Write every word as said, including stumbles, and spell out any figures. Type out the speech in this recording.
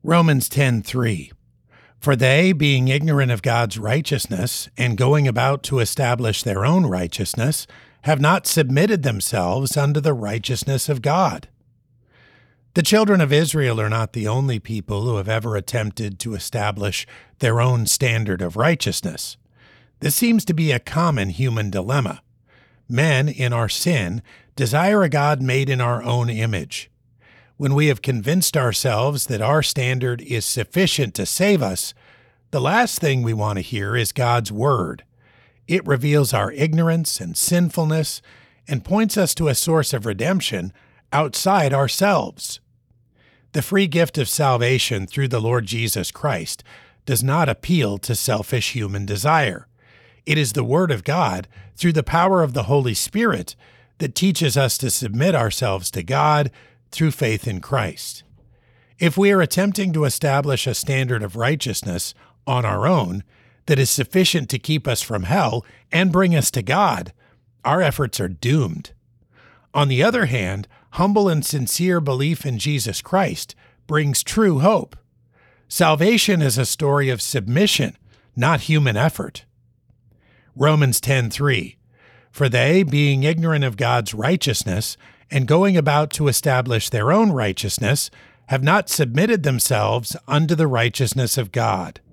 Romans ten three. For they, being ignorant of God's righteousness, and going about to establish their own righteousness, have not submitted themselves unto the righteousness of God. The children of Israel are not the only people who have ever attempted to establish their own standard of righteousness. This seems to be a common human dilemma. Men, in our sin, desire a God made in our own image. When we have convinced ourselves that our standard is sufficient to save us, the last thing we want to hear is God's word. It reveals our ignorance and sinfulness and points us to a source of redemption outside ourselves. The free gift of salvation through the Lord Jesus Christ does not appeal to selfish human desire. It is the Word of God, through the power of the Holy Spirit, that teaches us to submit ourselves to God through faith in Christ. If we are attempting to establish a standard of righteousness on our own that is sufficient to keep us from hell and bring us to God, our efforts are doomed. On the other hand, humble and sincere belief in Jesus Christ brings true hope. Salvation is a story of submission, not human effort. Romans ten three. For they, being ignorant of God's righteousness, and going about to establish their own righteousness, have not submitted themselves unto the righteousness of God.